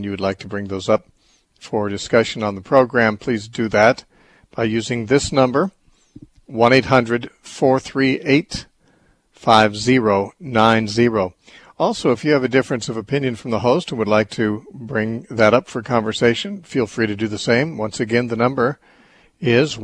you would like to bring those up for discussion on the program, please do that by using this number, 1-800-438-5090. Also, if you have a difference of opinion from the host and would like to bring that up for conversation, feel free to do the same. Once again, the number is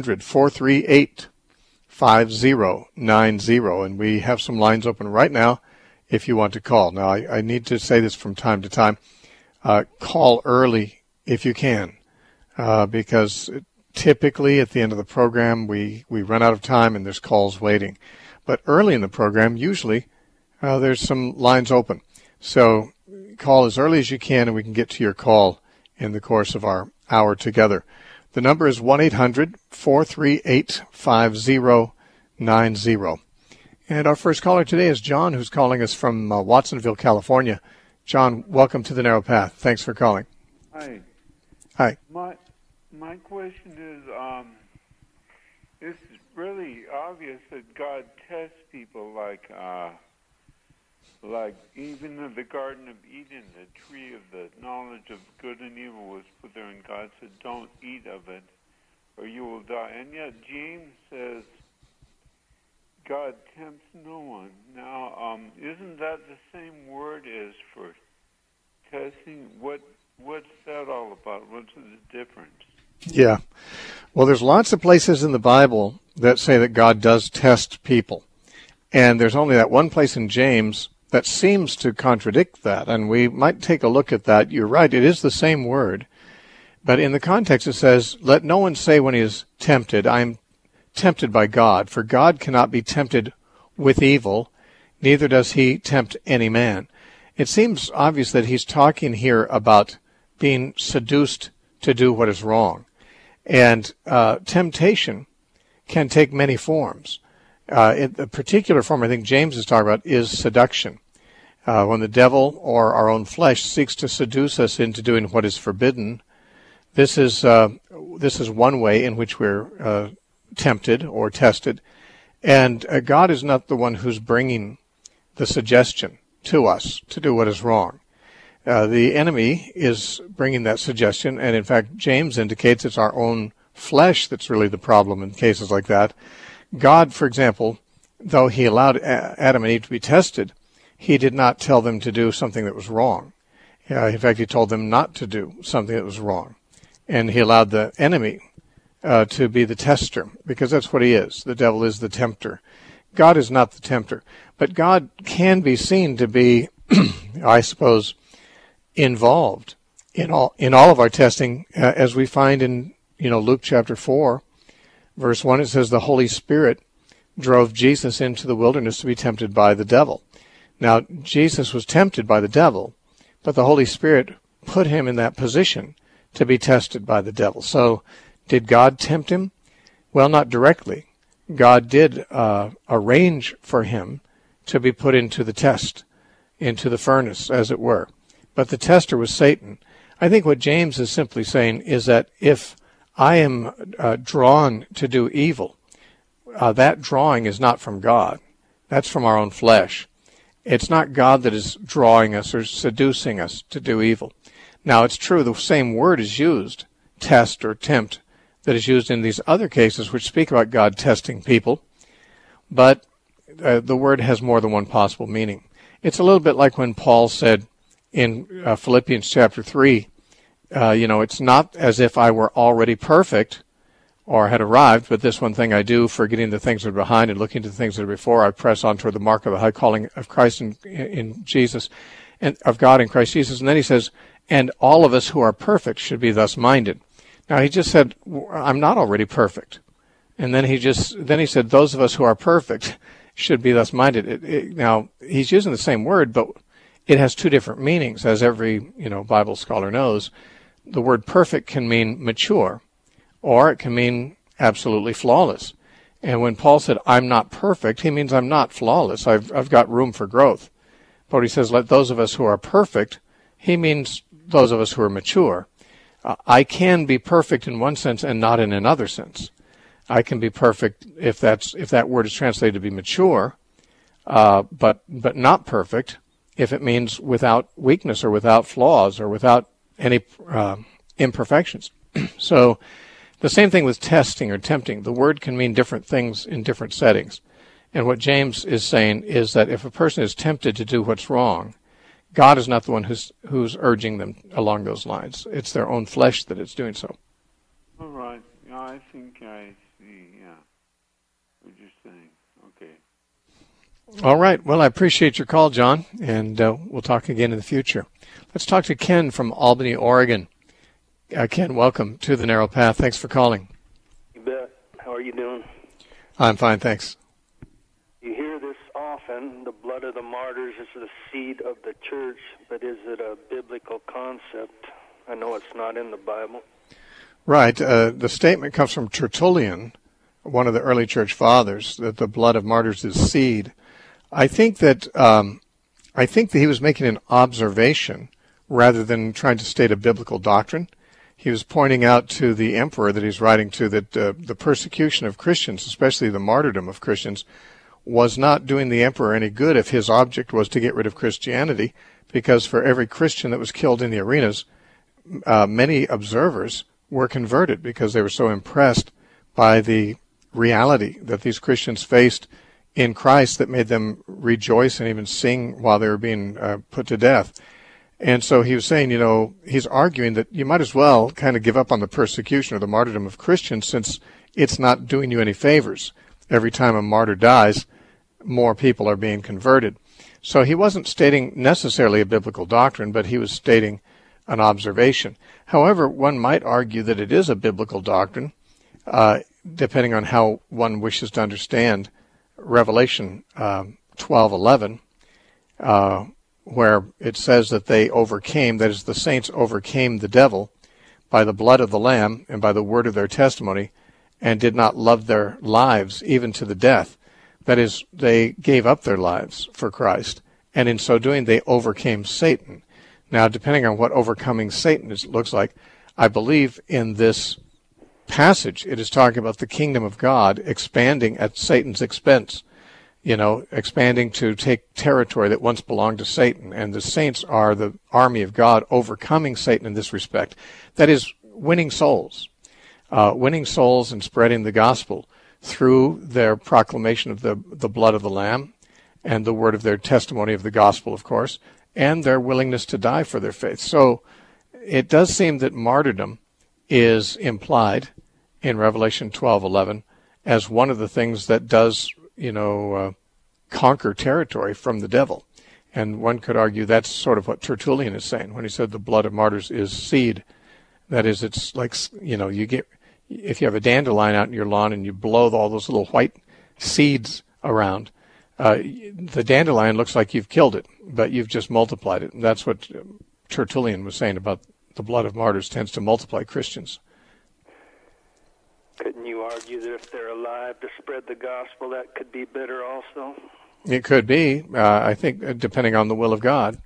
1-800-438-5090, and we have some lines open right now if you want to call. Now, I need to say this from time to time. Call early if you can, because typically at the end of the program we run out of time and there's calls waiting. But early in the program, usually there's some lines open. So call as early as you can and we can get to your call in the course of our hour together. The number is 1-800-438-5090. And our first caller today is John, who's calling us from Watsonville, California. John, welcome to the Narrow Path. Thanks for calling. Hi. Hi. My question is, it's really obvious that God tests people like even in the Garden of Eden, the tree of the knowledge of good and evil was put there, and God said, don't eat of it, or you will die. And yet James says, God tempts no one. Now, isn't that the same word as for testing? What's that all about? What's the difference? Yeah. Well, there's lots of places in the Bible that say that God does test people. And there's only that one place in James that seems to contradict that. And we might take a look at that. You're right, it is the same word. But in the context it says, let no one say when he is tempted, I am tempted by God. For God cannot be tempted with evil, neither does he tempt any man. It seems obvious that he's talking here about being seduced to do what is wrong. And temptation can take many forms. The particular form I think James is talking about is seduction. When the devil or our own flesh seeks to seduce us into doing what is forbidden, this is one way in which we're tempted or tested. And God is not the one who's bringing the suggestion to us to do what is wrong. The enemy is bringing that suggestion, and in fact, James indicates it's our own flesh that's really the problem in cases like that. God, for example, though he allowed Adam and Eve to be tested, he did not tell them to do something that was wrong. In fact, he told them not to do something that was wrong. And he allowed the enemy to be the tester, because that's what he is. The devil is the tempter. God is not the tempter. But God can be seen to be, I suppose, involved in all of our testing, as we find in Luke chapter 4, verse 1. It says the Holy Spirit drove Jesus into the wilderness to be tempted by the devil. Now, Jesus was tempted by the devil, but the Holy Spirit put him in that position to be tested by the devil. So, did God tempt him? Well, not directly. God did arrange for him to be put into the test, into the furnace, as it were. But the tester was Satan. I think what James is simply saying is that if I am drawn to do evil, that drawing is not from God. That's from our own flesh. It's not God that is drawing us or seducing us to do evil. Now, it's true, the same word is used, test or tempt, that is used in these other cases which speak about God testing people, but the word has more than one possible meaning. It's a little bit like when Paul said in Philippians chapter 3, it's not as if I were already perfect or had arrived, but this one thing I do, forgetting the things that are behind and looking to the things that are before, I press on toward the mark of the high calling of Christ in Jesus, and of God in Christ Jesus. And then he says, and all of us who are perfect should be thus minded. Now, he just said, I'm not already perfect. And then he said, those of us who are perfect should be thus minded. Now, he's using the same word, but it has two different meanings, as every Bible scholar knows. The word perfect can mean mature, or it can mean absolutely flawless. And when Paul said, I'm not perfect, he means I'm not flawless. I've got room for growth. But when he says, let those of us who are perfect, he means those of us who are mature. I can be perfect in one sense and not in another sense. I can be perfect if that word is translated to be mature, but not perfect if it means without weakness or without flaws or without any imperfections. So the same thing with testing or tempting. The word can mean different things in different settings. And what James is saying is that if a person is tempted to do what's wrong, God is not the one who's urging them along those lines. It's their own flesh that is doing so. All right. Yeah, I think I see, what you're saying. Okay. All right. Well, I appreciate your call, John, and we'll talk again in the future. Let's talk to Ken from Albany, Oregon. Ken, welcome to The Narrow Path. Thanks for calling. You bet. How are you doing? I'm fine, thanks. You hear this often, the blood of the martyrs is the seed of the church, but is it a biblical concept? I know it's not in the Bible. Right. The statement comes from Tertullian, one of the early church fathers, that the blood of martyrs is seed. I think that he was making an observation rather than trying to state a biblical doctrine. He was pointing out to the emperor that he's writing to that the persecution of Christians, especially the martyrdom of Christians, was not doing the emperor any good if his object was to get rid of Christianity, because for every Christian that was killed in the arenas, many observers were converted because they were so impressed by the reality that these Christians faced in Christ that made them rejoice and even sing while they were being put to death. And so he was saying, he's arguing that you might as well kind of give up on the persecution or the martyrdom of Christians, since it's not doing you any favors. Every time a martyr dies, more people are being converted. So he wasn't stating necessarily a biblical doctrine, but he was stating an observation. However, one might argue that it is a biblical doctrine, depending on how one wishes to understand Revelation 12:11, where it says that they overcame, that is, the saints overcame the devil by the blood of the Lamb and by the word of their testimony, and did not love their lives even to the death. That is, they gave up their lives for Christ, and in so doing they overcame Satan. Now, depending on what overcoming Satan looks like, I believe in this passage it is talking about the kingdom of God expanding at Satan's expense, expanding to take territory that once belonged to Satan. And the saints are the army of God overcoming Satan in this respect. That is, winning souls and spreading the gospel through their proclamation of the blood of the Lamb and the word of their testimony of the gospel, of course, and their willingness to die for their faith. So it does seem that martyrdom is implied in Revelation 12:11 as one of the things that does, conquer territory from the devil. And one could argue that's sort of what Tertullian is saying when he said the blood of martyrs is seed. That is, it's like, if you have a dandelion out in your lawn and you blow all those little white seeds around, the dandelion looks like you've killed it, but you've just multiplied it. And that's what Tertullian was saying about the blood of martyrs tends to multiply Christians. Couldn't you argue that if they're alive to spread the gospel, that could be better also? It could be, I think, depending on the will of God.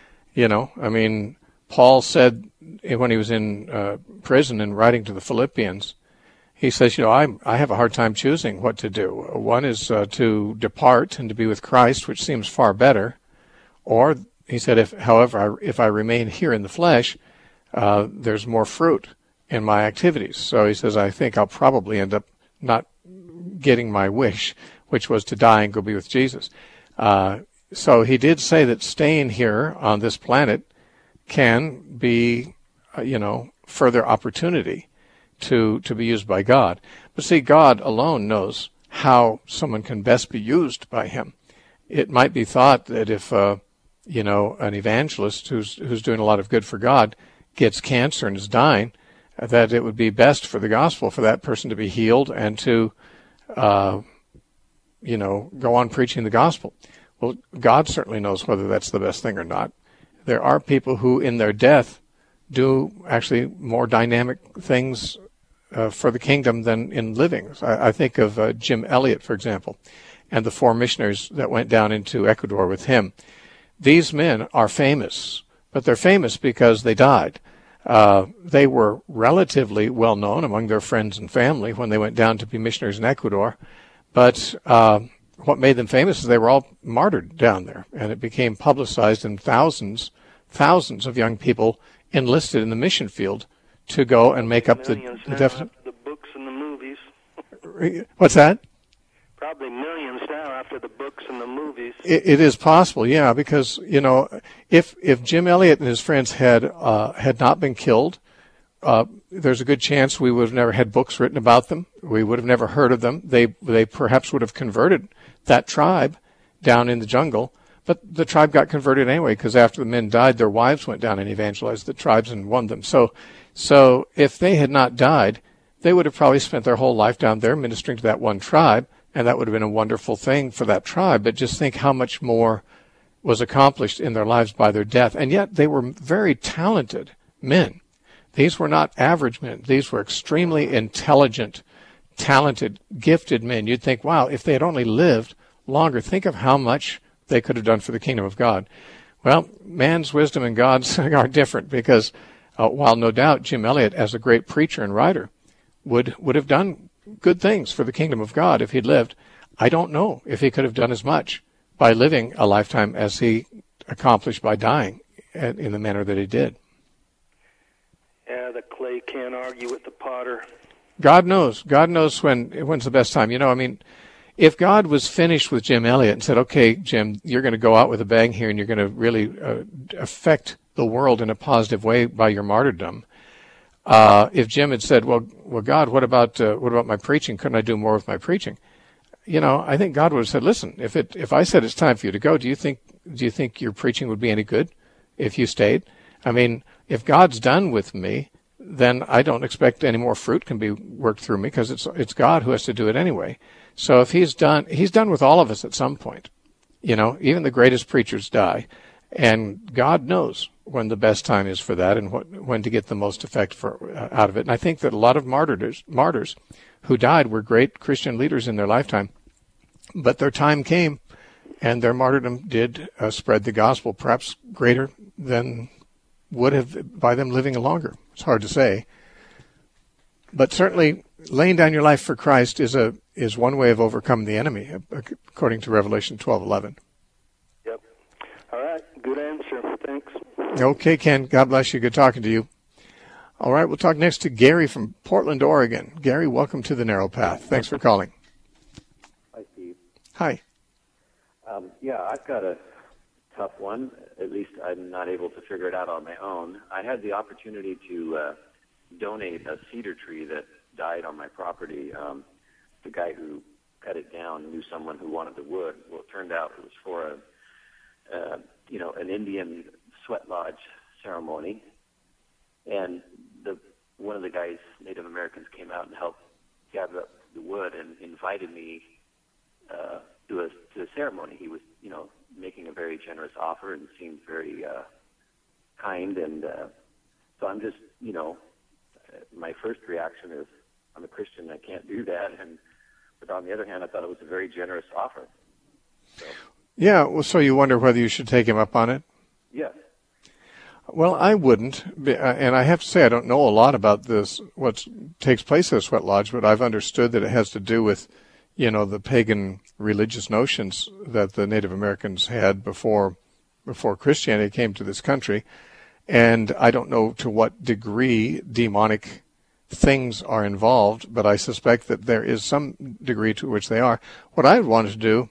Paul said when he was in prison and writing to the Philippians, he says, I have a hard time choosing what to do. One is to depart and to be with Christ, which seems far better. Or, he said, if I remain here in the flesh, there's more fruit in my activities. So he says, I think I'll probably end up not getting my wish, which was to die and go be with Jesus. So he did say that staying here on this planet can be, further opportunity to be used by God. But see, God alone knows how someone can best be used by him. It might be thought that if, an evangelist who's doing a lot of good for God gets cancer and is dying, that it would be best for the gospel for that person to be healed and to, go on preaching the gospel. Well, God certainly knows whether that's the best thing or not. There are people who, in their death, do actually more dynamic things for the kingdom than in living. I think of Jim Elliot, for example, and the 4 missionaries that went down into Ecuador with him. These men are famous, but they're famous because they died. They were relatively well known among their friends and family when they went down to be missionaries in Ecuador, but what made them famous is they were all martyred down there, and it became publicized, and thousands of young people enlisted in the mission field to go and make up the deficit. The books and the movies. What's that? Probably millions now after the books and the movies. It is possible, yeah, because, you know, if Jim Elliot and his friends had not been killed, there's a good chance we would have never had books written about them. We would have never heard of them. They perhaps would have converted that tribe down in the jungle, but the tribe got converted anyway, because after the men died, their wives went down and evangelized the tribes and won them. So if they had not died, they would have probably spent their whole life down there ministering to that one tribe, and that would have been a wonderful thing for that tribe. But just think how much more was accomplished in their lives by their death. And yet they were very talented men. These were not average men. These were extremely intelligent, talented, gifted men. You'd think, wow, if they had only lived longer, think of how much they could have done for the kingdom of God. Well, man's wisdom and God's are different, because while no doubt Jim Elliot, as a great preacher and writer, would have done good things for the kingdom of God if he'd lived, I don't know if he could have done as much by living a lifetime as he accomplished by dying in the manner that he did. Yeah, the clay can't argue with the potter. God knows. God knows when's the best time. You know, I mean, if God was finished with Jim Elliot and said, okay, Jim, you're going to go out with a bang here and you're going to really affect the world in a positive way by your martyrdom, if Jim had said, well, God, what about my preaching? Couldn't I do more with my preaching? You know, I think God would have said, listen, if I said it's time for you to go, do you think your preaching would be any good if you stayed? I mean, if God's done with me, then I don't expect any more fruit can be worked through me, because it's God who has to do it anyway. So if he's done with all of us at some point. You know, even the greatest preachers die, and God knows when the best time is for that and when to get the most effect out of it. And I think that a lot of martyrs who died were great Christian leaders in their lifetime, but their time came, and their martyrdom did spread the gospel, perhaps greater than would have by them living longer. It's hard to say, but certainly laying down your life for Christ is one way of overcoming the enemy, according to Revelation 12:11. Yep. All right. Good answer. Thanks. Okay, Ken. God bless you. Good talking to you. All right. We'll talk next to Gary from Portland, Oregon. Gary, welcome to the Narrow Path. Thanks for calling. Hi, Steve. Hi. Yeah, I've got a tough one. At least I'm not able to figure it out on my own. I had the opportunity to donate a cedar tree that died on my property. The guy who cut it down knew someone who wanted the wood. Well, it turned out it was for an Indian sweat lodge ceremony, and one of the guys, Native Americans, came out and helped gather up the wood and invited me to a ceremony. He was, making a very generous offer and seemed very kind, and so I'm just, my first reaction is, I'm a Christian, I can't do that, but on the other hand, I thought it was a very generous offer. So. Yeah, well, so you wonder whether you should take him up on it? Yes. Well, I wouldn't, and I have to say I don't know a lot about this, what takes place at a sweat lodge, but I've understood that it has to do with, the pagan religious notions that the Native Americans had before Christianity came to this country, and I don't know to what degree demonic things are involved, but I suspect that there is some degree to which they are. What I wanted to do,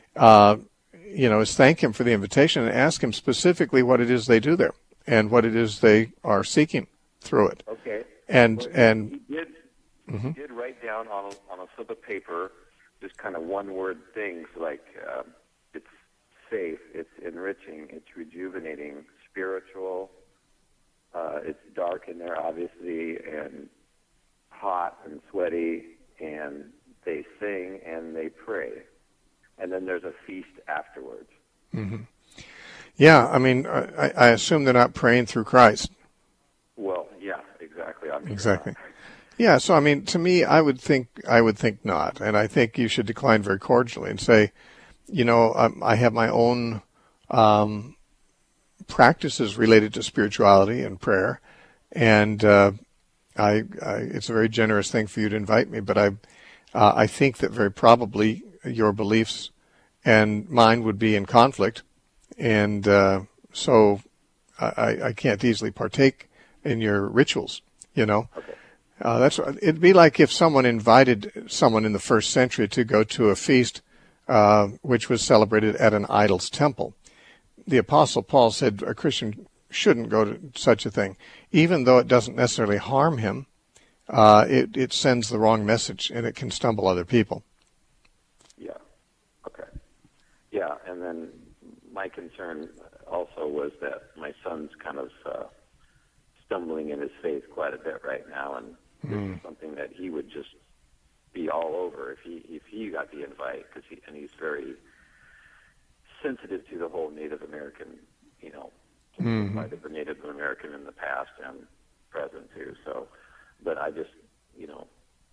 is thank him for the invitation and ask him specifically what it is they do there and what it is they are seeking through it. Okay. And he did write down on a slip of paper just kind of one-word things like it's safe, it's enriching, it's rejuvenating, spiritual. It's dark in there, obviously, and hot and sweaty, and they sing and they pray. And then there's a feast afterwards. Mm-hmm. Yeah, I mean, I assume they're not praying through Christ. Well, yeah, exactly. Exactly. Yeah, so I mean, to me, I would think not, and I think you should decline very cordially and say, I have my own practices related to spirituality and prayer, and it's a very generous thing for you to invite me, but I think that very probably your beliefs and mine would be in conflict, and so I can't easily partake in your rituals, you know. Okay. It'd be like if someone invited someone in the first century to go to a feast which was celebrated at an idol's temple. The Apostle Paul said a Christian shouldn't go to such a thing, even though it doesn't necessarily harm him. It sends the wrong message, and it can stumble other people. Yeah. Okay. Yeah, and then my concern also was that my son's kind of stumbling in his faith quite a bit right now, and this is something that he would just be all over if he got the invite, because he's very sensitive to the whole Native American, you know, invite the Native American in the past and present too. So, but I just, you know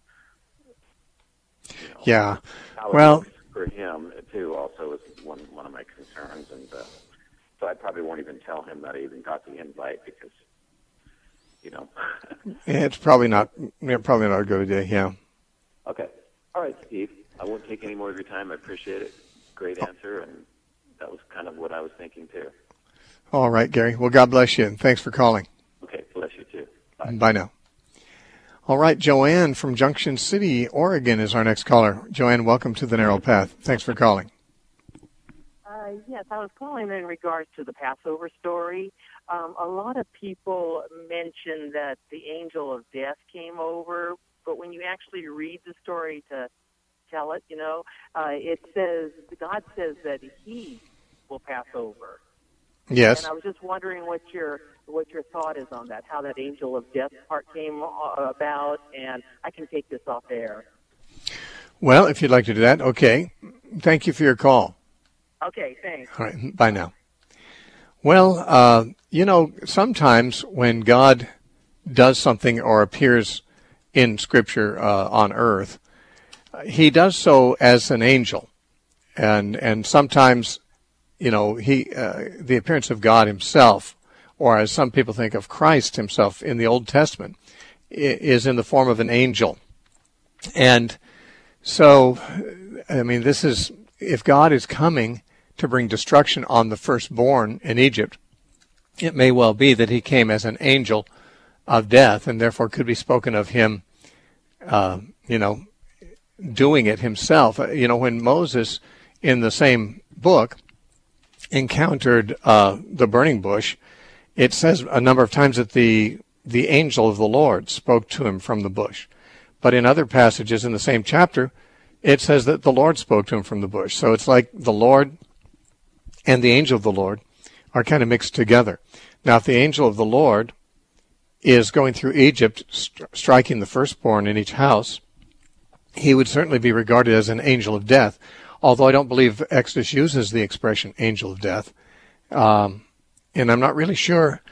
yeah. How Well, it looks for him too also is one of my concerns, and so I probably won't even tell him that I even got the invite, because, you know. it's probably not a good idea. Yeah. Okay. All right, Steve. I won't take any more of your time. I appreciate it. Great answer, and that was kind of what I was thinking too. All right, Gary. Well, God bless you, and thanks for calling. Okay. Bless you too. Bye. Bye now. All right, Joanne from Junction City, Oregon is our next caller. Joanne, welcome to The Narrow Path. Thanks for calling. Yes, I was calling in regards to the Passover story. A lot of people mention that the angel of death came over, but when you actually read the story to tell it, it says, God says that he will pass over. Yes. And I was just wondering what your thought is on that, how that angel of death part came about, and I can take this off air. Well, if you'd like to do that, okay. Thank you for your call. Okay, thanks. All right, bye now. Well, sometimes when God does something or appears in Scripture on earth, he does so as an angel. And sometimes, the appearance of God himself, or as some people think of Christ himself in the Old Testament, is in the form of an angel. And so, this is, if God is coming to bring destruction on the firstborn in Egypt, it may well be that he came as an angel of death, and therefore could be spoken of him, doing it himself. When Moses, in the same book, encountered the burning bush, it says a number of times that the angel of the Lord spoke to him from the bush. But in other passages in the same chapter, it says that the Lord spoke to him from the bush. So it's like the Lord and the angel of the Lord are kind of mixed together. Now, if the angel of the Lord is going through Egypt, striking the firstborn in each house, he would certainly be regarded as an angel of death, although I don't believe Exodus uses the expression angel of death. And I'm not really sure,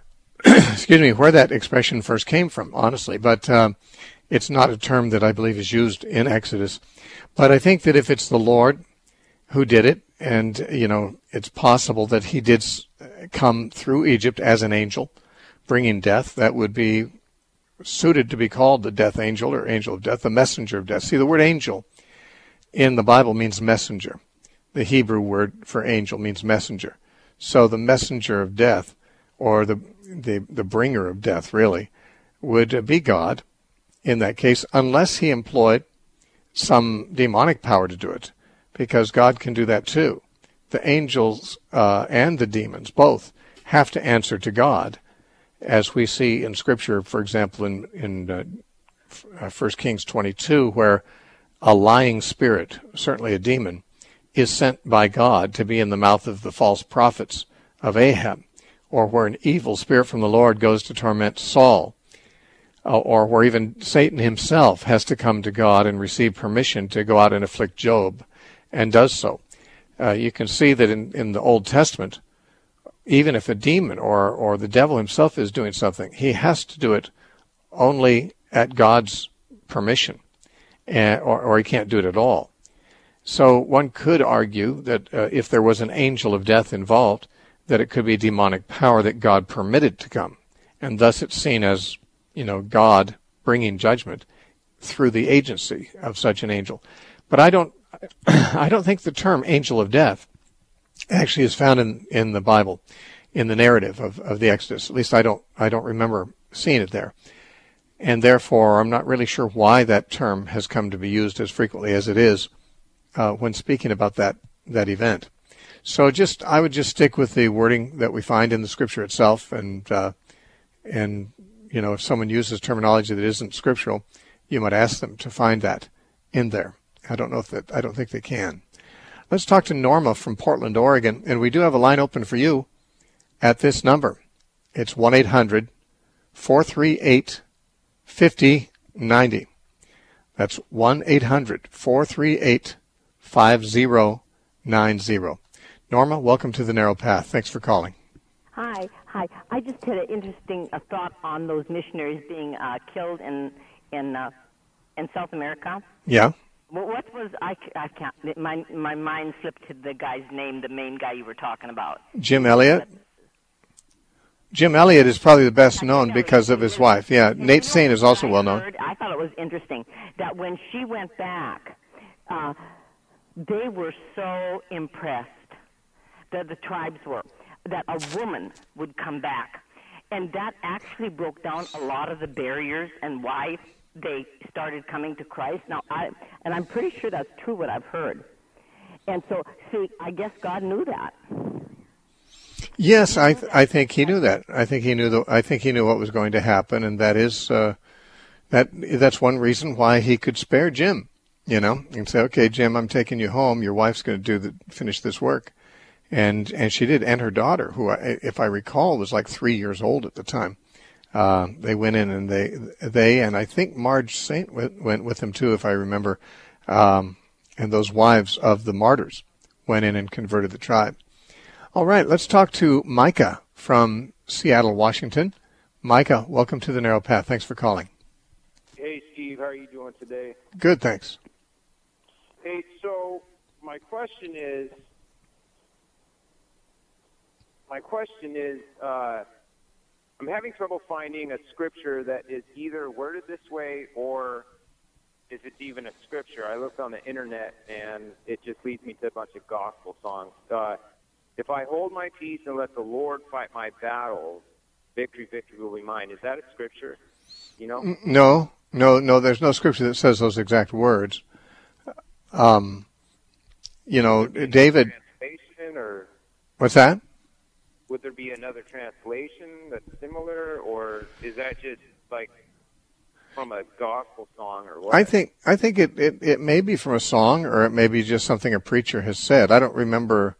where that expression first came from, honestly, but it's not a term that I believe is used in Exodus. But I think that if it's the Lord who did it, and, it's possible that he did come through Egypt as an angel, bringing death, that would be suited to be called the death angel or angel of death, the messenger of death. See, the word angel in the Bible means messenger. The Hebrew word for angel means messenger. So the messenger of death, or the bringer of death, really, would be God in that case, unless he employed some demonic power to do it, because God can do that too. The angels and the demons both have to answer to God, as we see in Scripture, for example, in 1 Kings 22, where a lying spirit, certainly a demon, is sent by God to be in the mouth of the false prophets of Ahab, or where an evil spirit from the Lord goes to torment Saul, or where even Satan himself has to come to God and receive permission to go out and afflict Job, and does so. You can see that in the Old Testament, even if a demon or the devil himself is doing something, he has to do it only at God's permission, or he can't do it at all. So one could argue that if there was an angel of death involved, that it could be demonic power that God permitted to come, and thus it's seen as, God bringing judgment through the agency of such an angel. But I don't I don't think the term angel of death actually is found in the Bible, in the narrative of the Exodus. At least I don't remember seeing it there. And therefore, I'm not really sure why that term has come to be used as frequently as it is when speaking about that event. So I would just stick with the wording that we find in the Scripture itself, and if someone uses terminology that isn't scriptural, you might ask them to find that in there. I don't think they can. Let's talk to Norma from Portland, Oregon, and we do have a line open for you at this number. It's 1-800-438-5090. That's 1-800-438-5090. Norma, welcome to The Narrow Path. Thanks for calling. Hi. I just had an interesting thought on those missionaries being killed in South America. Yeah. Well, what was I can't. My mind slipped to the guy's name, the main guy you were talking about. Jim Elliot. Jim Elliot is probably the best known because of his wife. Yeah, Nate Saint is also well known. I thought it was interesting that when she went back, they were so impressed, that the tribes were, that a woman would come back. And that actually broke down a lot of the barriers and why they started coming to Christ. Now, I'm pretty sure that's true what I've heard. And so, see, I guess God knew that. Yes, I think he knew that. I think he knew what was going to happen, and that is that's one reason why he could spare Jim. And say, okay, Jim, I'm taking you home. Your wife's going to finish this work, and she did, and her daughter, who, if I recall, was like 3 years old at the time. They went in, and they and I think Marge Saint went with them too, if I remember. And those wives of the martyrs went in and converted the tribe. All right, let's talk to Micah from Seattle, Washington. Micah, welcome to The Narrow Path. Thanks for calling. Hey, Steve. How are you doing today? Good, thanks. Hey, so my question is, I'm having trouble finding a scripture that is either worded this way or is it even a scripture? I looked on the internet and it just leads me to a bunch of gospel songs. If I hold my peace and let the Lord fight my battles, victory will be mine. Is that a scripture? No, there's no scripture that says those exact words. David. Translation or what's that? Would there be another translation that's similar, or is that just like from a gospel song or what? I think it may be from a song, or it may be just something a preacher has said. I don't remember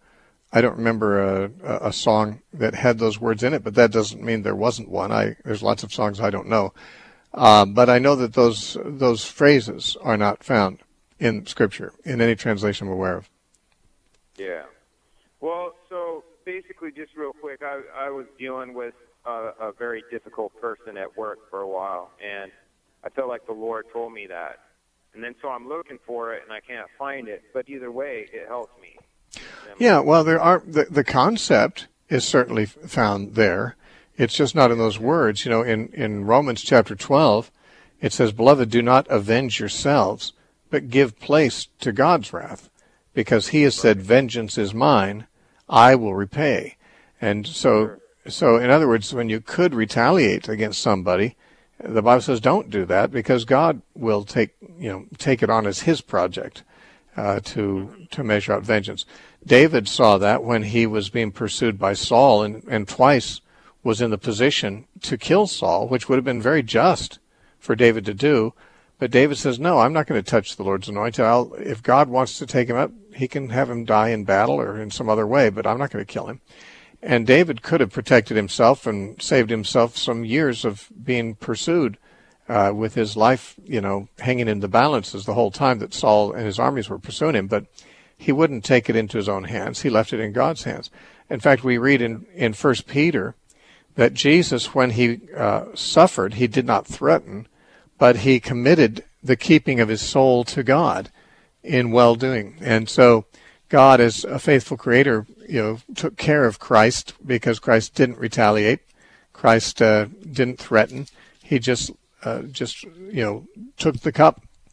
a song that had those words in it, but that doesn't mean there wasn't one. There's lots of songs I don't know, but I know that those phrases are not found in Scripture in any translation I'm aware of. Yeah. Well, so basically, just real quick, I was dealing with a very difficult person at work for a while, and I felt like the Lord told me that. And then so I'm looking for it, and I can't find it. But either way, it helps me. Yeah, well, the concept is certainly found there. It's just not in those words. In Romans chapter 12, it says, "Beloved, do not avenge yourselves, but give place to God's wrath, because he has said, 'Vengeance is mine, I will repay.'" And so in other words, when you could retaliate against somebody, the Bible says don't do that, because God will take it on as his project to measure out vengeance. David saw that when he was being pursued by Saul, and twice was in the position to kill Saul, which would have been very just for David to do. But David says, no, I'm not going to touch the Lord's anointed. If God wants to take him up, he can have him die in battle or in some other way, but I'm not going to kill him. And David could have protected himself and saved himself some years of being pursued with his life, hanging in the balances the whole time that Saul and his armies were pursuing him. But he wouldn't take it into his own hands. He left it in God's hands. In fact, we read in 1 Peter that Jesus, when he suffered, he did not threaten, but he committed the keeping of his soul to God in well-doing. And so God, as a faithful creator, took care of Christ, because Christ didn't retaliate. Christ didn't threaten. He just took the cup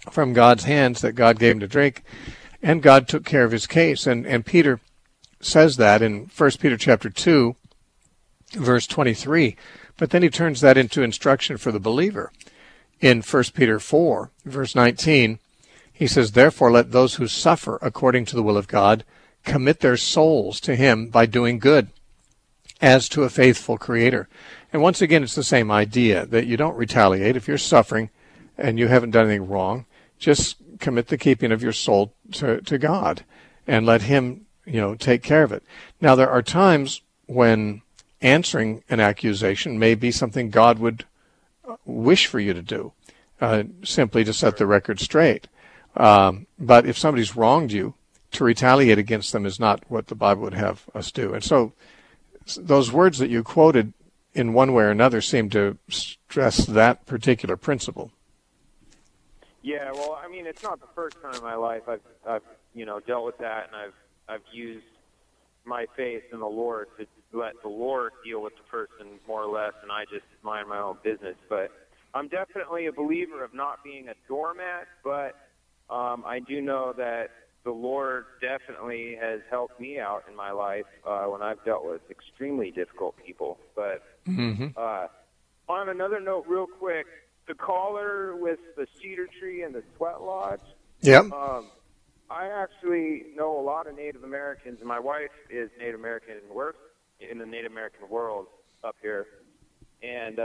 from God's hands that God gave him to drink, and God took care of his case. And Peter says that in 1 Peter chapter 2, verse 23. But then he turns that into instruction for the believer. In 1 Peter 4, verse 19, he says, "Therefore let those who suffer according to the will of God commit their souls to him by doing good, as to a faithful Creator." And once again, it's the same idea, that you don't retaliate. If you're suffering and you haven't done anything wrong, just commit the keeping of your soul to God and let him, take care of it. Now, there are times when answering an accusation may be something God would wish for you to do, simply to set the record straight. But if somebody's wronged you, to retaliate against them is not what the Bible would have us do. And so those words that you quoted in one way or another seem to stress that particular principle. Yeah, well, I mean, it's not the first time in my life I've dealt with that, and I've used my faith in the Lord to let the Lord deal with the person more or less, and I just mind my own business. But I'm definitely a believer of not being a doormat, but I do know that the Lord definitely has helped me out in my life when I've dealt with extremely difficult people. But on another note, real quick, the caller with the cedar tree and the sweat lodge. Yep. I actually know a lot of Native Americans, and my wife is Native American and works in the Native American world up here. And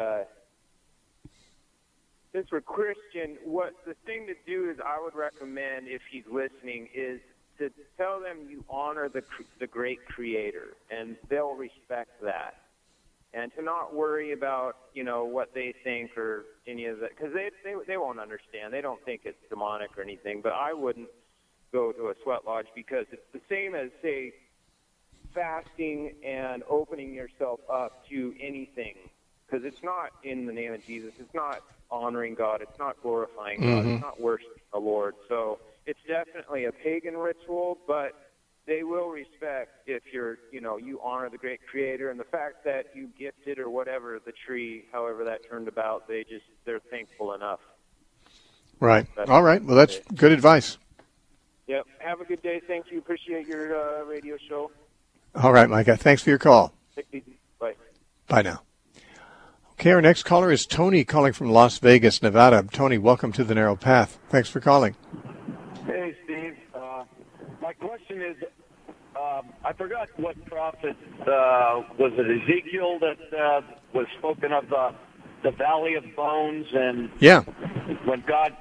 since we're Christian, what the thing to do is I would recommend, if he's listening, is to tell them you honor the great Creator, and they'll respect that. And to not worry about, what they think or any of that, because they won't understand. They don't think it's demonic or anything. But I wouldn't go to a sweat lodge, because it's the same as, say, fasting and opening yourself up to anything, because it's not in the name of Jesus. It's not honoring God. It's not glorifying God. It's not worshiping the Lord. So it's definitely a pagan ritual, but they will respect if you honor the great Creator, and the fact that you gifted or whatever the tree, however that turned about, they're thankful enough. Right. All right. Well, that's good advice. Yep. Have a good day. Thank you. Appreciate your radio show. All right, Micah. Thanks for your call. Take it easy. Bye. Bye now. Okay, our next caller is Tony, calling from Las Vegas, Nevada. Tony, welcome to The Narrow Path. Thanks for calling. Hey, Steve. My question is, I forgot what prophet, was it Ezekiel that was spoken of the Valley of Bones? And yeah, when God,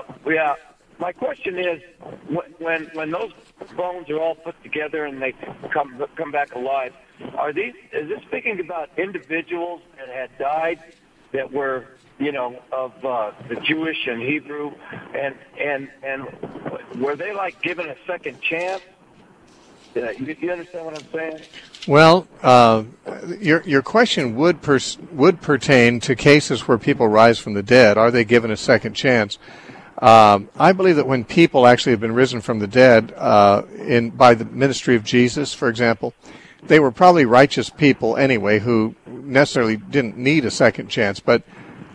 my question is, when those bones are all put together and they come back alive, is this speaking about individuals that had died that were, of the Jewish and Hebrew, and were they like given a second chance? You understand what I'm saying? Well, your question would pertain to cases where people rise from the dead. Are they given a second chance? I believe that when people actually have been risen from the dead by the ministry of Jesus, for example, they were probably righteous people anyway who necessarily didn't need a second chance, but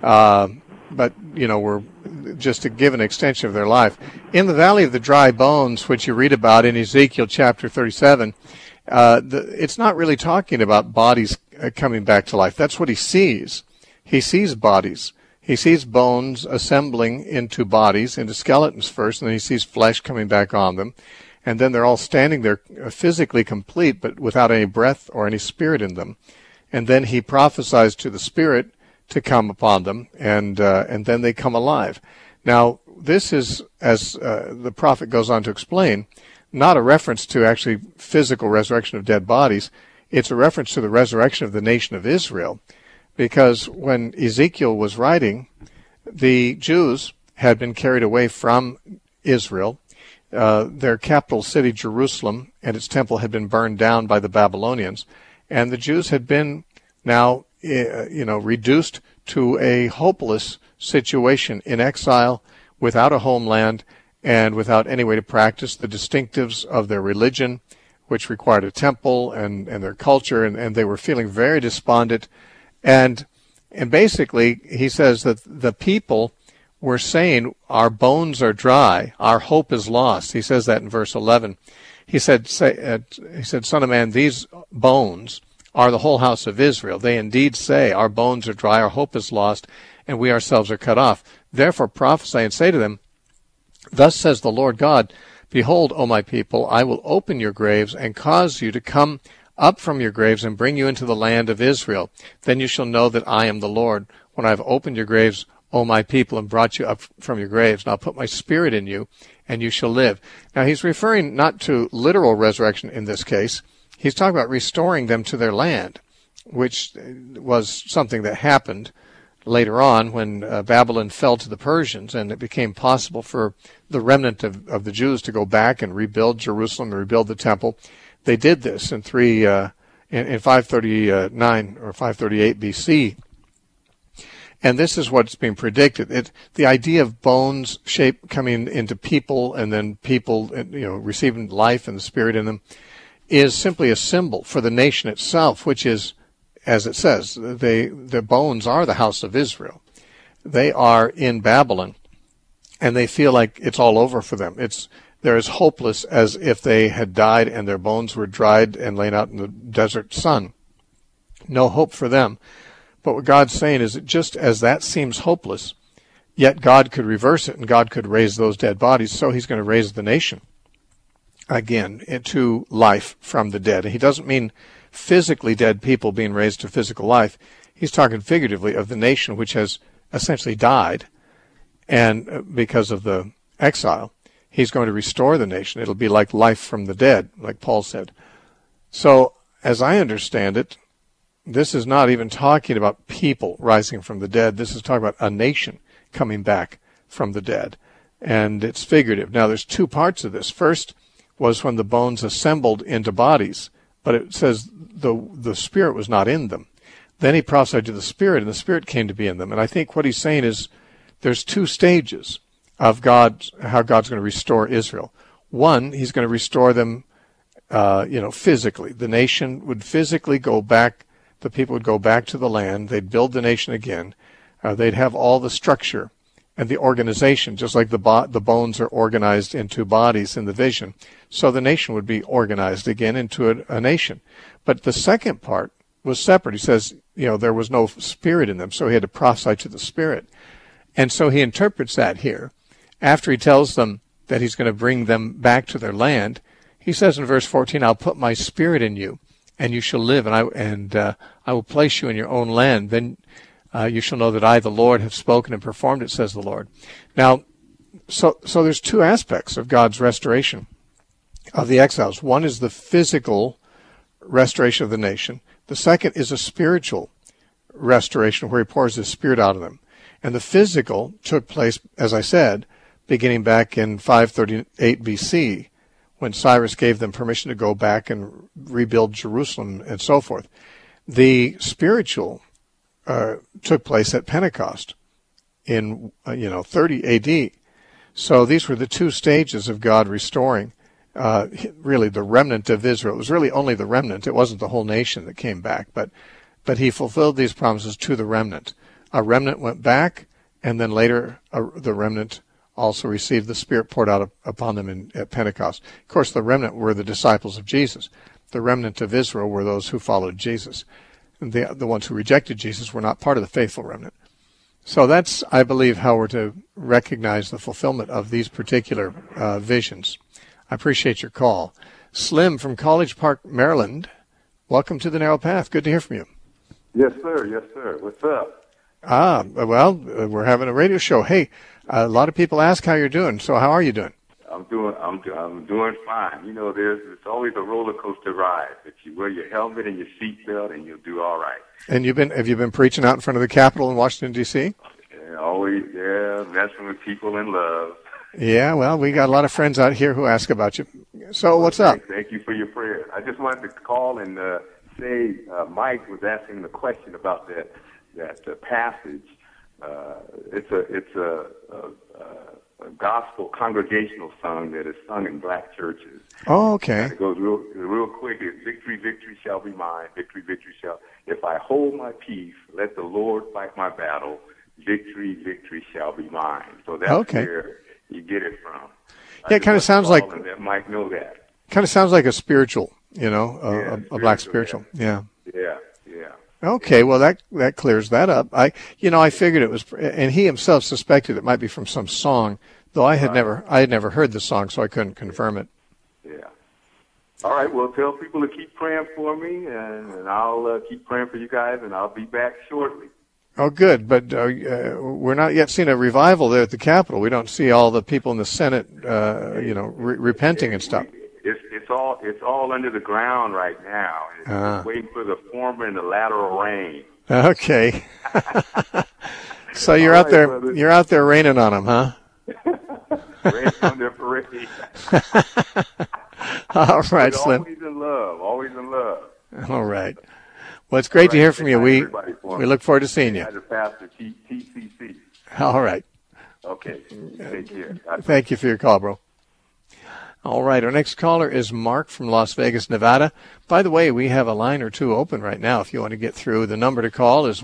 were just to give an extension of their life. In the Valley of the Dry Bones, which you read about in Ezekiel chapter 37, it's not really talking about bodies coming back to life. That's what he sees. He sees bodies. He sees bones assembling into bodies, into skeletons first, and then he sees flesh coming back on them. And then they're all standing there physically complete, but without any breath or any spirit in them. And then he prophesies to the spirit to come upon them, and then they come alive. Now, this is, as the prophet goes on to explain, not a reference to actually physical resurrection of dead bodies. It's a reference to the resurrection of the nation of Israel. Because when Ezekiel was writing, the Jews had been carried away from Israel. Their capital city, Jerusalem, and its temple had been burned down by the Babylonians. And the Jews had been now, reduced to a hopeless situation in exile, without a homeland, and without any way to practice the distinctives of their religion, which required a temple and their culture, and they were feeling very despondent. And basically, he says that the people were saying, our bones are dry, our hope is lost. He says that in verse 11. He said, Son of man, these bones are the whole house of Israel. They indeed say, our bones are dry, our hope is lost, and we ourselves are cut off. Therefore prophesy and say to them, Thus says the Lord God, Behold, O my people, I will open your graves and cause you to come up from your graves and bring you into the land of Israel. Then you shall know that I am the Lord, when I have opened your graves, O my people, and brought you up from your graves. And I'll put my spirit in you, and you shall live. Now he's referring not to literal resurrection in this case. He's talking about restoring them to their land, which was something that happened later on when Babylon fell to the Persians, and it became possible for the remnant of the Jews to go back and rebuild Jerusalem and rebuild the temple. They did this in 539 or 538 BC. And this is what's being predicted. The idea of bones coming into people and then people receiving life and the spirit in them is simply a symbol for the nation itself, which is, as it says, the bones are the house of Israel. They are in Babylon, and they feel like it's all over for them. They're as hopeless as if they had died and their bones were dried and laid out in the desert sun. No hope for them. But what God's saying is that just as that seems hopeless, yet God could reverse it and God could raise those dead bodies, so he's going to raise the nation again into life from the dead. And he doesn't mean physically dead people being raised to physical life. He's talking figuratively of the nation which has essentially died, and because of the exile, he's going to restore the nation. It'll be like life from the dead, like Paul said. So, as I understand it, this is not even talking about people rising from the dead. This is talking about a nation coming back from the dead. And it's figurative. Now, there's two parts of this. First was when the bones assembled into bodies, but it says the spirit was not in them. Then he prophesied to the spirit, and the spirit came to be in them. And I think what he's saying is there's two stages of how God's going to restore Israel. One, he's going to restore them, physically. The nation would physically go back. The people would go back to the land. They'd build the nation again. They'd have all the structure and the organization, just like the bones are organized into bodies in the vision. So the nation would be organized again into a nation. But the second part was separate. He says, there was no spirit in them, so he had to prophesy to the spirit. And so he interprets that here. After he tells them that he's going to bring them back to their land, he says in verse 14, I'll put my spirit in you, and you shall live, and I will place you in your own land. Then you shall know that I, the Lord, have spoken and performed it, says the Lord. Now, so there's two aspects of God's restoration of the exiles. One is the physical restoration of the nation. The second is a spiritual restoration where he pours his spirit out of them. And the physical took place, as I said, beginning back in 538 BC, when Cyrus gave them permission to go back and rebuild Jerusalem and so forth. The spiritual took place at Pentecost in 30 AD. So these were the two stages of God restoring really the remnant of Israel. It was really only the remnant. It wasn't the whole nation that came back, but he fulfilled these promises to the remnant. A remnant went back, and then later the remnant also received the Spirit poured out upon them at Pentecost. Of course, the remnant were the disciples of Jesus. The remnant of Israel were those who followed Jesus. And the ones who rejected Jesus were not part of the faithful remnant. So that's, I believe, how we're to recognize the fulfillment of these particular visions. I appreciate your call. Slim from College Park, Maryland, welcome to the Narrow Path. Good to hear from you. Yes, sir. Yes, sir. What's up? We're having a radio show. Hey, a lot of people ask how you're doing. So how are you doing? I'm doing fine. It's always a roller coaster ride. If you wear your helmet and your seatbelt, and you'll do all right. And have you been preaching out in front of the Capitol in Washington D.C.? Always, messing with people in love. Yeah, well, we got a lot of friends out here who ask about you. So what's up? Thank you for your prayers. I just wanted to call and say Mike was asking the question about that passage. It's a gospel congregational song that is sung in black churches. Oh, okay. And it goes real quick. It's victory, victory shall be mine. Victory, victory shall. If I hold my peace, let the Lord fight my battle. victory, victory shall be mine. So that's where you get it from. Yeah, it kind of sounds like that might know that. Kind of sounds like a spiritual, a black spiritual. Yeah. Yeah. Okay, well that clears that up. I figured it was, and he himself suspected it might be from some song, though I had never heard the song, so I couldn't confirm it. Yeah. All right. Well, tell people to keep praying for me, and I'll keep praying for you guys, and I'll be back shortly. Oh, good. But we're not yet seeing a revival there at the Capitol. We don't see all the people in the Senate, repenting and stuff. It's all under the ground right now. It's waiting for the former and the lateral rain. Okay. So you're out there. Brother. You're out there raining on them, huh? Raining on their parade. All right, Slim. Always in love. Always in love. All right. Well, it's great to hear from you. We look forward to seeing you. As a pastor, TCC. All right. Okay. Take care. Thank you for your call, bro. All right. Our next caller is Mark from Las Vegas, Nevada. By the way, we have a line or two open right now if you want to get through. The number to call is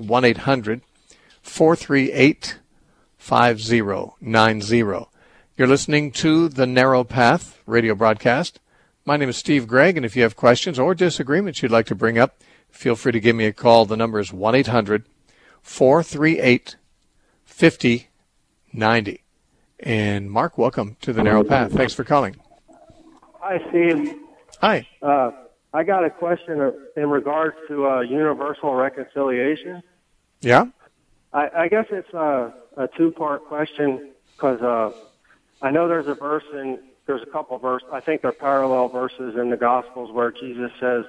1-800-438-5090. You're listening to The Narrow Path radio broadcast. My name is Steve Gregg, and if you have questions or disagreements you'd like to bring up, feel free to give me a call. The number is 1-800-438-5090. And Mark, welcome to The Narrow Path. Thanks for calling. Hi, Steve. Hi. I got a question in regards to universal reconciliation. Yeah? I guess it's a two-part question because I know there's a verse there's a couple of verses. I think they're parallel verses in the Gospels where Jesus says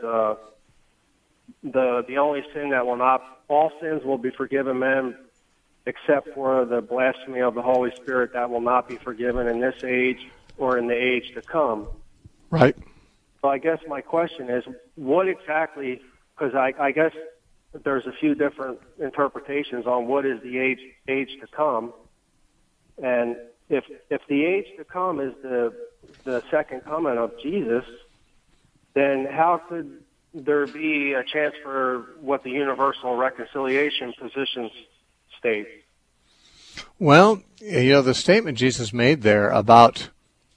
the only sin that will not, all sins will be forgiven men except for the blasphemy of the Holy Spirit that will not be forgiven in this age or in the age to come. Right. So I guess my question is, what exactly, because I guess there's a few different interpretations on what is the age to come, and if the age to come is the second coming of Jesus, then how could there be a chance for what the universal reconciliation positions state? Well, the statement Jesus made there about,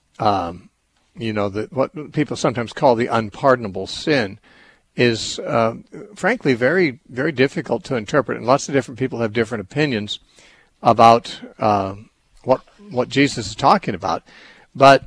what people sometimes call the unpardonable sin is, frankly, very, very difficult to interpret. And lots of different people have different opinions about what Jesus is talking about. But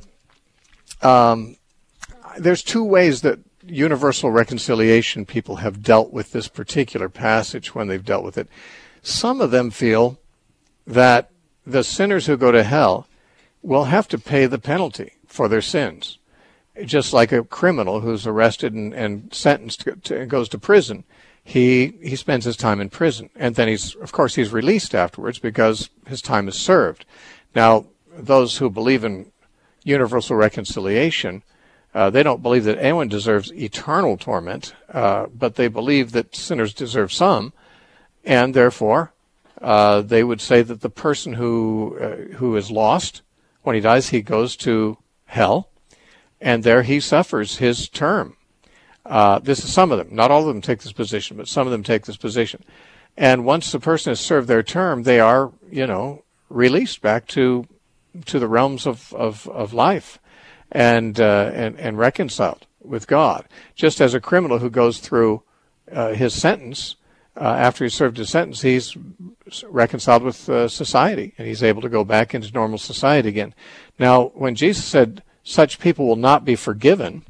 there's two ways that universal reconciliation people have dealt with this particular passage when they've dealt with it. Some of them feel that the sinners who go to hell will have to pay the penalty for their sins, just like a criminal who's arrested and sentenced goes to prison. He spends his time in prison, and then he's released afterwards because his time is served. Now, those who believe in universal reconciliation, they don't believe that anyone deserves eternal torment, but they believe that sinners deserve some, and therefore they would say that the person who is lost, when he dies, he goes to hell, and there he suffers his term. This is some of them. Not all of them take this position, but some of them take this position. And once the person has served their term, they are, released back to the realms of life and reconciled with God. Just as a criminal who goes through his sentence, after he's served his sentence, he's reconciled with society, and he's able to go back into normal society again. Now, when Jesus said such people will not be forgiven,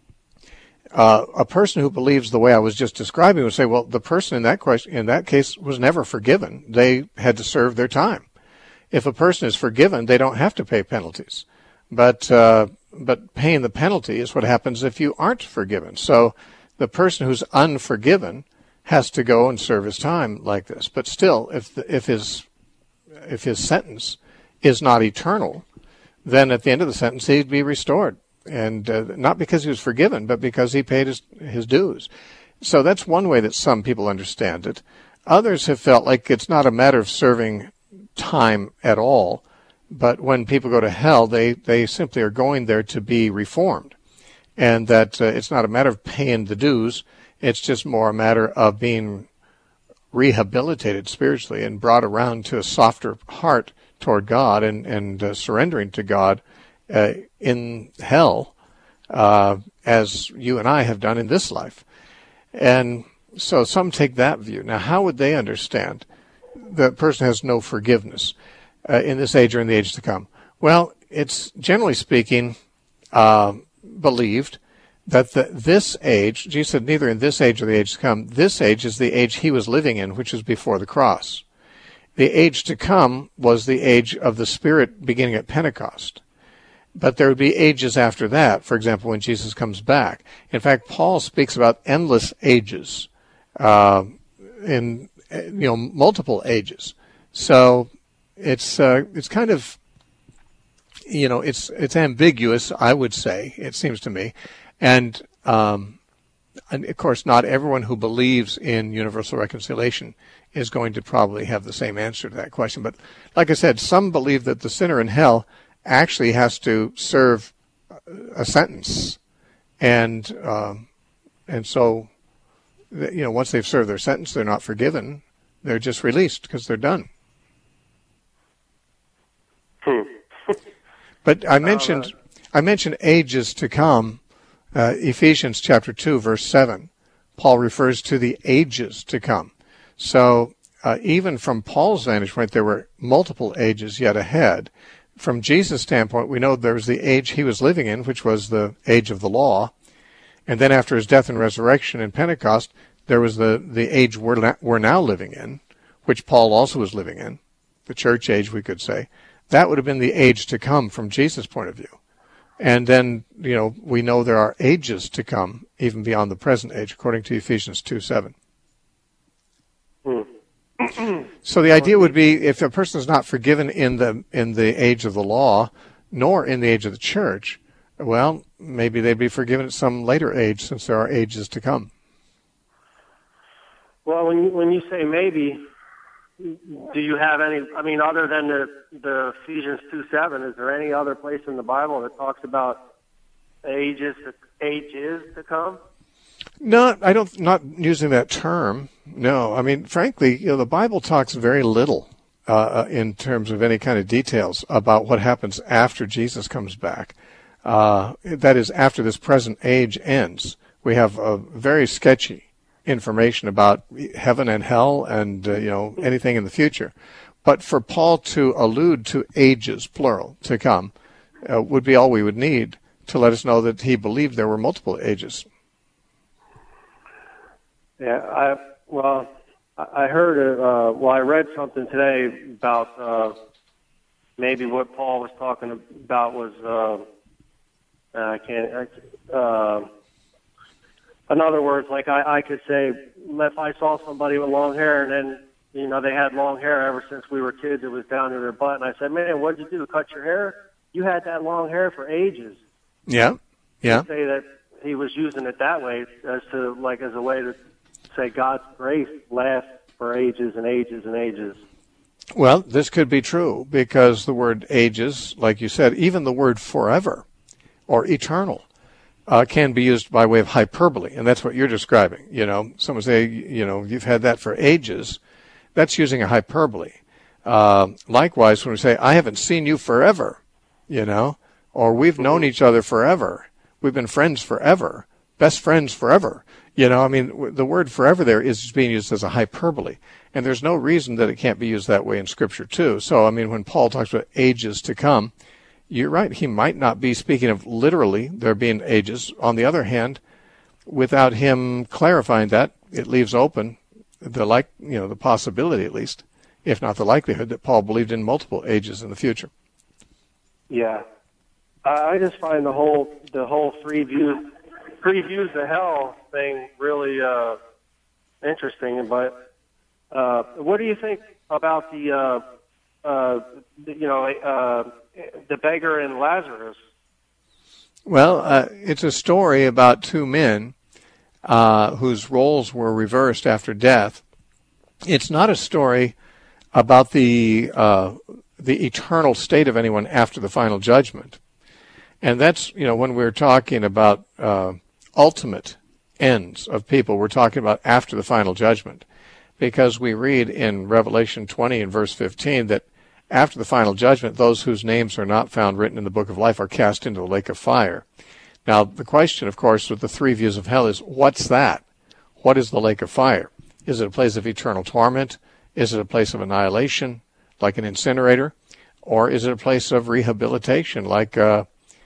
a person who believes the way I was just describing would say, well, the person in that case was never forgiven. They had to serve their time. If a person is forgiven, they don't have to pay penalties. But paying the penalty is what happens if you aren't forgiven. So the person who's unforgiven has to go and serve his time like this. But still, if his sentence is not eternal, then at the end of the sentence he'd be restored. And not because he was forgiven, but because he paid his dues. So that's one way that some people understand it. Others have felt like it's not a matter of serving time at all, but when people go to hell, they simply are going there to be reformed. And that it's not a matter of paying the dues, it's just more a matter of being rehabilitated spiritually and brought around to a softer heart toward God and surrendering to God in hell, as you and I have done in this life. And so some take that view. Now, how would they understand the person has no forgiveness in this age or in the age to come? Well, it's generally speaking believed that this age, Jesus said, neither in this age or the age to come, this age is the age he was living in, which is before the cross. The age to come was the age of the Spirit beginning at Pentecost. But there would be ages after that, for example, when Jesus comes back. In fact, Paul speaks about endless ages, in multiple ages. So it's kind of, it's ambiguous, I would say, it seems to me. And of course, not everyone who believes in universal reconciliation is going to probably have the same answer to that question. But like I said, some believe that the sinner in hell actually has to serve a sentence, and so once they've served their sentence, they're not forgiven; they're just released because they're done. But I mentioned ages to come. Ephesians chapter 2, verse 7. Paul refers to the ages to come. So even from Paul's vantage point, there were multiple ages yet ahead. From Jesus' standpoint, we know there was the age he was living in, which was the age of the law. And then after his death and resurrection in Pentecost, there was the age we're now living in, which Paul also was living in, the church age, we could say. That would have been the age to come from Jesus' point of view. And then, we know there are ages to come, even beyond the present age, according to Ephesians 2:7. So the idea would be, if a person is not forgiven in the age of the law, nor in the age of the church, well, maybe they'd be forgiven at some later age, since there are ages to come. Well, when you say maybe, do you have any? I mean, other than the Ephesians 2:7, is there any other place in the Bible that talks about ages to come? No, not using that term. No, I mean, frankly, the Bible talks very little in terms of any kind of details about what happens after Jesus comes back. That is, after this present age ends. We have very sketchy information about heaven and hell and anything in the future. But for Paul to allude to ages, plural, to come, would be all we would need to let us know that he believed there were multiple ages. Yeah, I heard, I read something today about maybe what Paul was talking about was, in other words, like I could say, if I saw somebody with long hair and then, they had long hair ever since we were kids, it was down to their butt, and I said, man, what'd you do, cut your hair? You had that long hair for ages. Yeah. To say that he was using it that way as a way to say God's grace lasts for ages and ages and ages. Well, this could be true because the word ages, like you said, even the word forever or eternal can be used by way of hyperbole, and that's what you're describing. Someone say, you've had that for ages. That's using a hyperbole. Likewise, when we say, I haven't seen you forever, or we've known each other forever, we've been friends forever, best friends forever. The word forever there is being used as a hyperbole. And there's no reason that it can't be used that way in Scripture, too. So, when Paul talks about ages to come, you're right. He might not be speaking of literally there being ages. On the other hand, without him clarifying that, it leaves open the possibility, at least, if not the likelihood, that Paul believed in multiple ages in the future. Yeah. I just find the whole three views of hell thing really interesting. But what do you think about the beggar and Lazarus? Well, it's a story about two men whose roles were reversed after death. It's not a story about the eternal state of anyone after the final judgment. And that's, when we're talking about ultimate ends of people, we're talking about after the final judgment. because we read in Revelation 20 and verse 15 that after the final judgment, those whose names are not found written in the book of life are cast into the lake of fire. Now, the question, of course, with the three views of hell is, what's that? What is the lake of fire? Is it a place of eternal torment? Is it a place of annihilation, like an incinerator? Or is it a place of rehabilitation, like a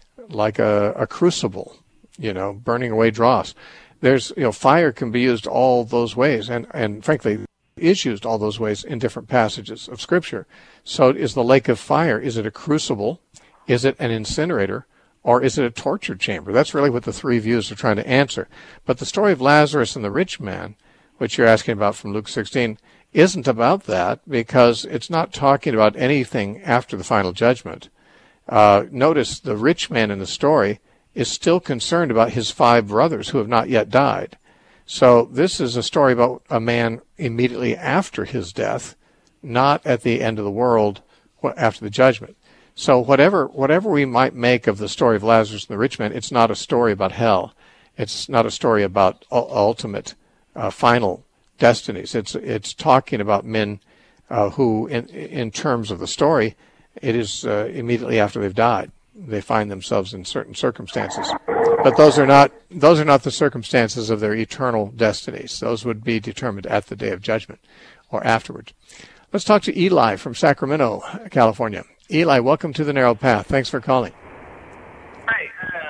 crucible, burning away dross? Fire can be used all those ways, and frankly, is used all those ways in different passages of Scripture. So is the lake of fire, is it a crucible? Is it an incinerator? Or is it a torture chamber? That's really what the three views are trying to answer. But the story of Lazarus and the rich man, which you're asking about from Luke 16, isn't about that, because it's not talking about anything after the final judgment. Notice the rich man in the story is still concerned about his 5 brothers who have not yet died. So this is a story about a man immediately after his death, not at the end of the world after the judgment. So whatever we might make of the story of Lazarus and the rich man, it's not a story about hell. It's not a story about ultimate, final destinies. It's talking about men who, in terms of the story, it is immediately after they've died. They find themselves in certain circumstances. But those are not the circumstances of their eternal destinies. Those would be determined at the day of judgment or afterwards. Let's talk to Eli from Sacramento, California. Eli, welcome to the Narrow Path. Thanks for calling. Hi.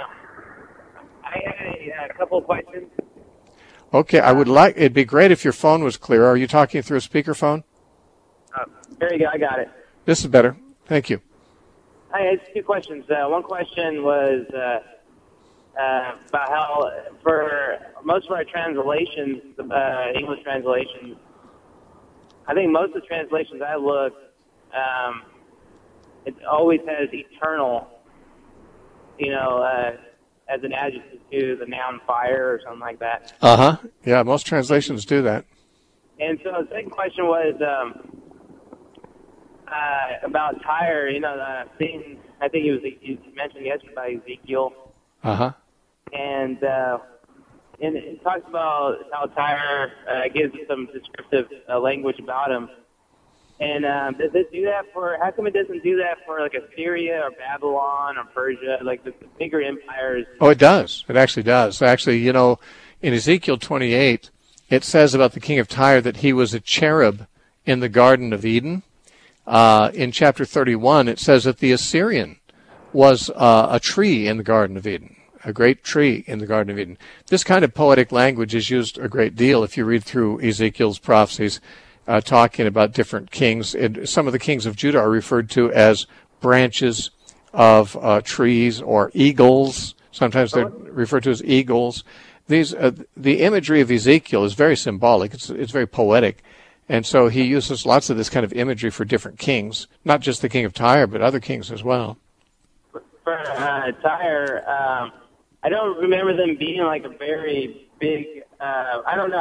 I had a couple of questions. Okay, it'd be great if your phone was clear. Are you talking through a speakerphone? There you go, I got it. This is better. Thank you. I had 2 questions. One question was about how, for most of our translations, English translations, I think most of the translations I looked, it always has eternal, as an adjective to the noun fire or something like that. Uh-huh. Yeah, most translations do that. And so the second question was about Tyre. The scene, I think you mentioned yesterday about Ezekiel. Uh-huh. And it talks about how Tyre gives some descriptive language about him. And does it do that how come it doesn't do that for like Assyria or Babylon or Persia, like the bigger empires? Oh, it does. It actually does. Actually, in Ezekiel 28, it says about the king of Tyre that he was a cherub in the Garden of Eden. In chapter 31, it says that the Assyrian was a tree in the Garden of Eden, a great tree in the Garden of Eden. This kind of poetic language is used a great deal if you read through Ezekiel's prophecies, talking about different kings. Some of the kings of Judah are referred to as branches of trees or eagles. Sometimes they're referred to as eagles. The imagery of Ezekiel is very symbolic. It's very poetic. And so he uses lots of this kind of imagery for different kings, not just the king of Tyre, but other kings as well. For Tyre, I don't remember them being like a very big. I don't know.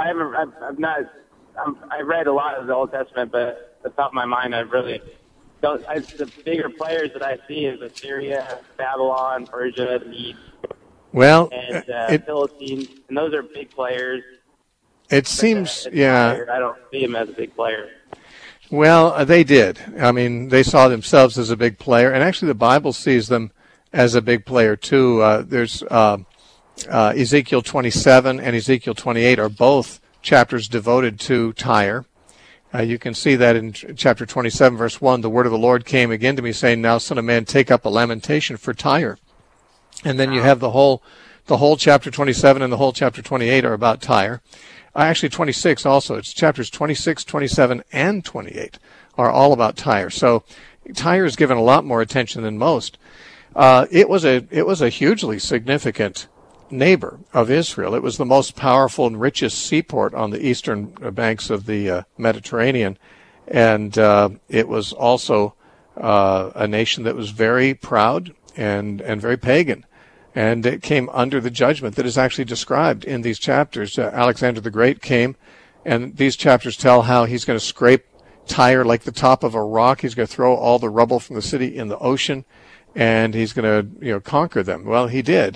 I've read a lot of the Old Testament, but at the top of my mind, I really don't. The bigger players that I see is Assyria, Babylon, Persia, the Medes, and Philistines, and those are big players. It seems, yeah. I don't see them as a big player. Well, they did. I mean, they saw themselves as a big player, and actually the Bible sees them as a big player too. There's Ezekiel 27 and Ezekiel 28 are both chapters devoted to Tyre. You can see that in chapter 27, verse 1, the word of the Lord came again to me, saying, "Now, son of man, take up a lamentation for Tyre." And then you have the whole chapter 27 and the whole chapter 28 are about Tyre. Actually, 26 also. It's chapters 26, 27, and 28 are all about Tyre. So Tyre is given a lot more attention than most. It was a hugely significant neighbor of Israel. It was the most powerful and richest seaport on the eastern banks of the Mediterranean, and it was also a nation that was very proud and very pagan. And it came under the judgment that is actually described in these chapters. Alexander the Great came, and these chapters tell how he's going to scrape Tyre like the top of a rock. He's going to throw all the rubble from the city in the ocean, and he's going to conquer them. Well, he did.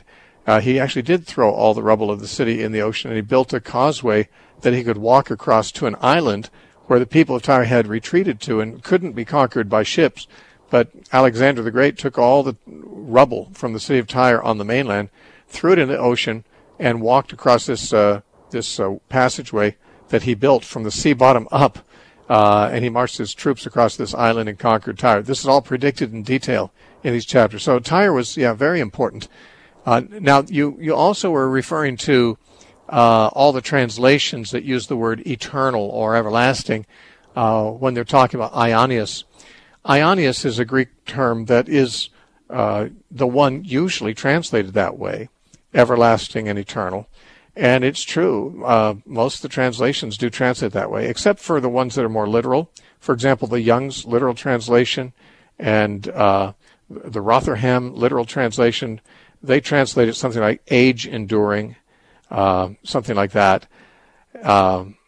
he actually did throw all the rubble of the city in the ocean, and he built a causeway that he could walk across to an island where the people of Tyre had retreated to and couldn't be conquered by ships. But Alexander the Great took all the rubble from the city of Tyre on the mainland, threw it in the ocean, and walked across this passageway that he built from the sea bottom up, and he marched his troops across this island and conquered Tyre. This is all predicted in detail in these chapters. So Tyre was, very important. Now, you also were referring to all the translations that use the word eternal or everlasting when they're talking about aionios. Aionios is a Greek term that is the one usually translated that way, everlasting and eternal. And it's true. Most of the translations do translate that way, except for the ones that are more literal. For example, the Young's literal translation and the Rotherham literal translation, they translate it something like age enduring, something like that. And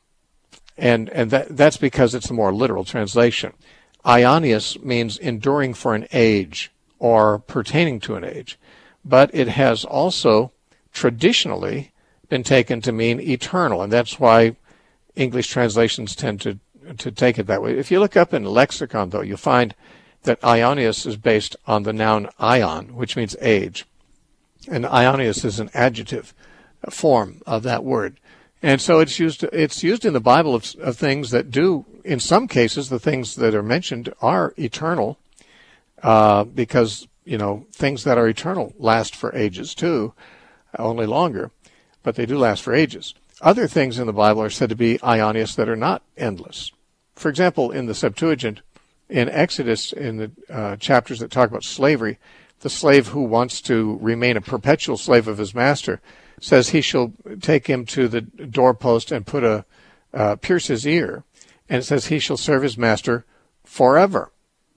that's because it's a more literal translation. Aionios means enduring for an age or pertaining to an age. But it has also traditionally been taken to mean eternal, and that's why English translations tend to take it that way. If you look up in lexicon, though, you'll find that aionios is based on the noun aion, which means age. And aionios is an adjective form of that word. And so it's used in the Bible of things that do, in some cases, the things that are mentioned are eternal, because, things that are eternal last for ages too, only longer, but they do last for ages. Other things in the Bible are said to be aionios that are not endless. For example, in the Septuagint, in Exodus, in the chapters that talk about slavery, the slave who wants to remain a perpetual slave of his master says he shall take him to the doorpost and pierce his ear. And it says he shall serve his master forever.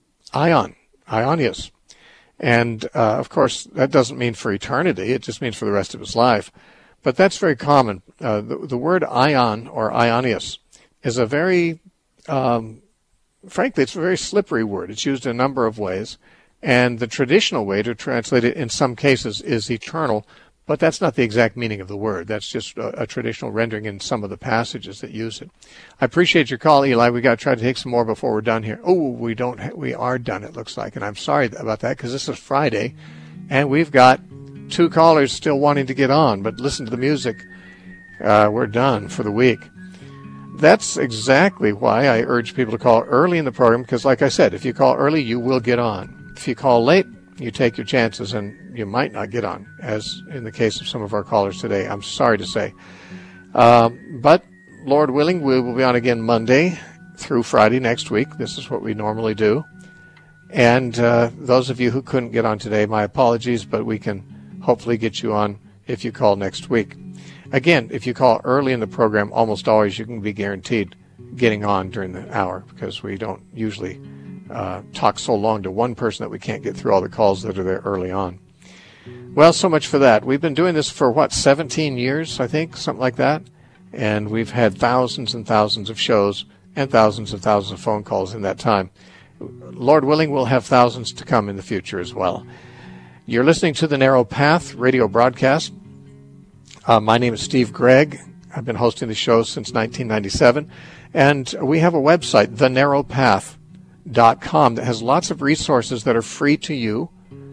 Aionios. And, of course, that doesn't mean for eternity. It just means for the rest of his life. But that's very common. The word aion or aionios is a very, frankly, it's a very slippery word. It's used in a number of ways. And the traditional way to translate it in some cases is eternal, but that's not the exact meaning of the word. That's just a traditional rendering in some of the passages that use it. I appreciate your call, Eli. We got to try to take some more before we're done here. Oh, we are done, it looks like, and I'm sorry about that because this is Friday, and we've got 2 callers still wanting to get on, but listen to the music. We're done for the week. That's exactly why I urge people to call early in the program, because like I said, if you call early, you will get on. If you call late, you take your chances and you might not get on, as in the case of some of our callers today. I'm sorry to say. But Lord willing, we will be on again Monday through Friday next week. This is what we normally do. And those of you who couldn't get on today, my apologies, but we can hopefully get you on if you call next week. Again, if you call early in the program, almost always you can be guaranteed getting on during the hour, because we don't usually talk so long to one person that we can't get through all the calls that are there early on. Well, so much for that. We've been doing this for, 17 years, I think, something like that. And we've had thousands and thousands of shows and thousands of phone calls in that time. Lord willing, we'll have thousands to come in the future as well. You're listening to the Narrow Path radio broadcast. My name is Steve Gregg. I've been hosting the show since 1997. And we have a website, thenarrowpath.com, that has lots of resources that are free to you.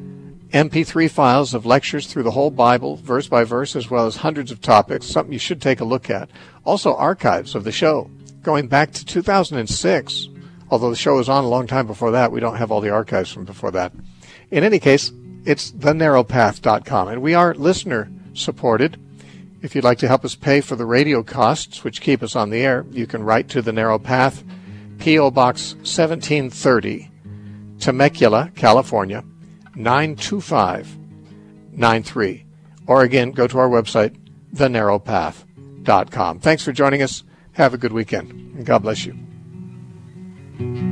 MP3 files of lectures through the whole Bible, verse by verse, as well as hundreds of topics, something you should take a look at. Also archives of the show, going back to 2006. Although the show was on a long time before that, we don't have all the archives from before that. In any case, it's thenarrowpath.com, and we are listener-supported. If you'd like to help us pay for the radio costs, which keep us on the air, you can write to The Narrow Path, P.O. Box 1730, Temecula, California, 92593. Or again, go to our website, thenarrowpath.com. Thanks for joining us. Have a good weekend, and God bless you.